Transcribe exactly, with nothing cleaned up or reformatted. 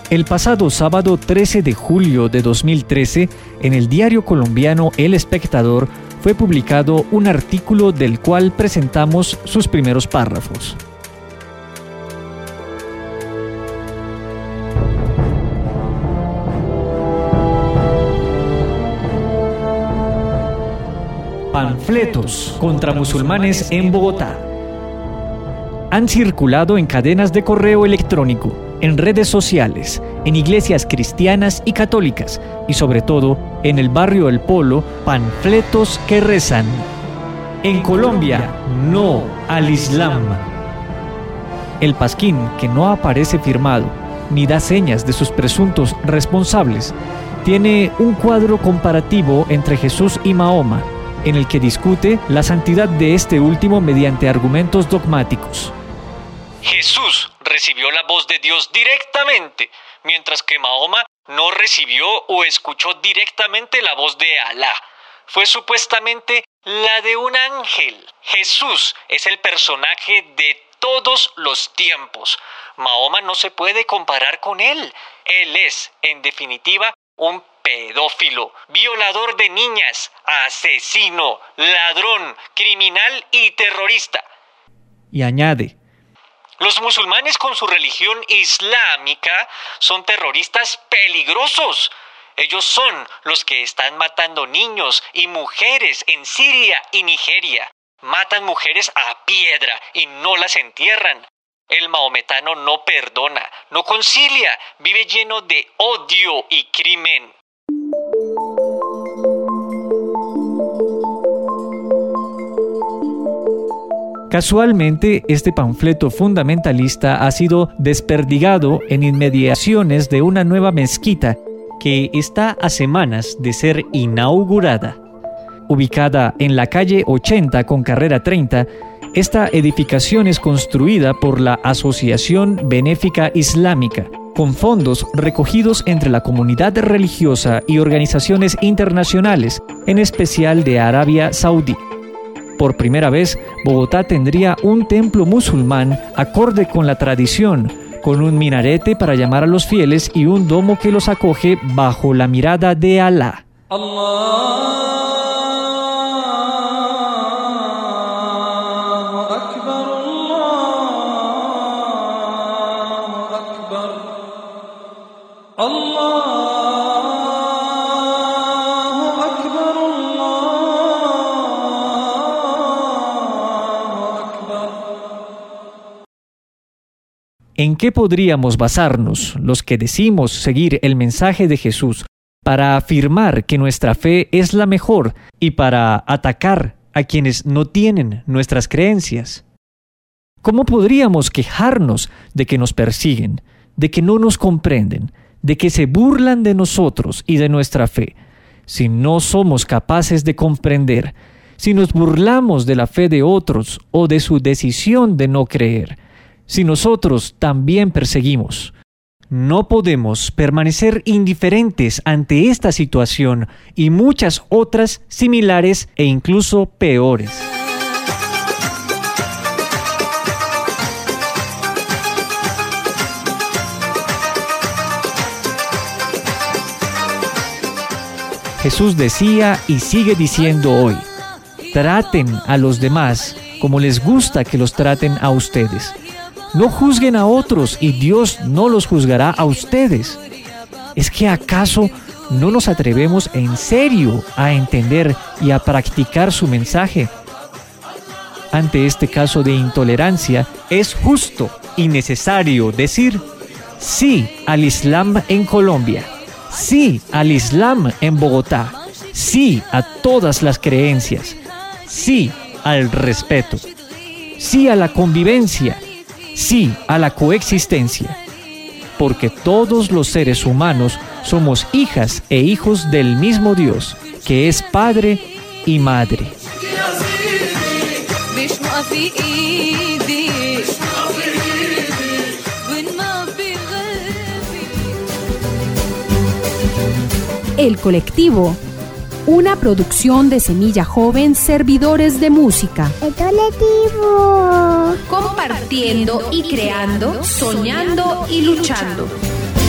El pasado sábado trece de julio de dos mil trece, en el diario colombiano El Espectador, fue publicado un artículo del cual presentamos sus primeros párrafos. Panfletos contra musulmanes en Bogotá. Han circulado en cadenas de correo electrónico, en redes sociales, en iglesias cristianas y católicas, y sobre todo en el barrio El Polo, panfletos que rezan: en Colombia, no al Islam. El pasquín, que no aparece firmado ni da señas de sus presuntos responsables, tiene un cuadro comparativo entre Jesús y Mahoma, en el que discute la santidad de este último mediante argumentos dogmáticos. Jesús recibió la voz de Dios directamente, mientras que Mahoma no recibió o escuchó directamente la voz de Alá. Fue supuestamente la de un ángel. Jesús es el personaje de todos los tiempos. Mahoma no se puede comparar con él. Él es, en definitiva, un pedófilo, violador de niñas, asesino, ladrón, criminal y terrorista. Y añade: los musulmanes con su religión islámica son terroristas peligrosos. Ellos son los que están matando niños y mujeres en Siria y Nigeria. Matan mujeres a piedra y no las entierran. El mahometano no perdona, no concilia, vive lleno de odio y crimen. Casualmente, este panfleto fundamentalista ha sido desperdigado en inmediaciones de una nueva mezquita que está a semanas de ser inaugurada. Ubicada en la calle ochenta con carrera treinta, esta edificación es construida por la Asociación Benéfica Islámica, con fondos recogidos entre la comunidad religiosa y organizaciones internacionales, en especial de Arabia Saudí. Por primera vez, Bogotá tendría un templo musulmán acorde con la tradición, con un minarete para llamar a los fieles y un domo que los acoge bajo la mirada de Alá. ¿En qué podríamos basarnos los que decimos seguir el mensaje de Jesús para afirmar que nuestra fe es la mejor y para atacar a quienes no tienen nuestras creencias? ¿Cómo podríamos quejarnos de que nos persiguen, de que no nos comprenden, de que se burlan de nosotros y de nuestra fe, si no somos capaces de comprender, si nos burlamos de la fe de otros o de su decisión de no creer, si nosotros también perseguimos? No podemos permanecer indiferentes ante esta situación y muchas otras similares e incluso peores. Jesús decía y sigue diciendo hoy: traten a los demás como les gusta que los traten a ustedes. No juzguen a otros y Dios no los juzgará a ustedes. ¿Es que acaso no nos atrevemos en serio a entender y a practicar su mensaje? Ante este caso de intolerancia, es justo y necesario decir sí al Islam en Colombia, sí al Islam en Bogotá, sí a todas las creencias, sí al respeto, sí a la convivencia, sí a la coexistencia, porque todos los seres humanos somos hijas e hijos del mismo Dios, que es Padre y Madre. El Colectivo, una producción de Semilla Joven, Servidores de Música. El Colectivo. Compartiendo y creando, soñando y luchando.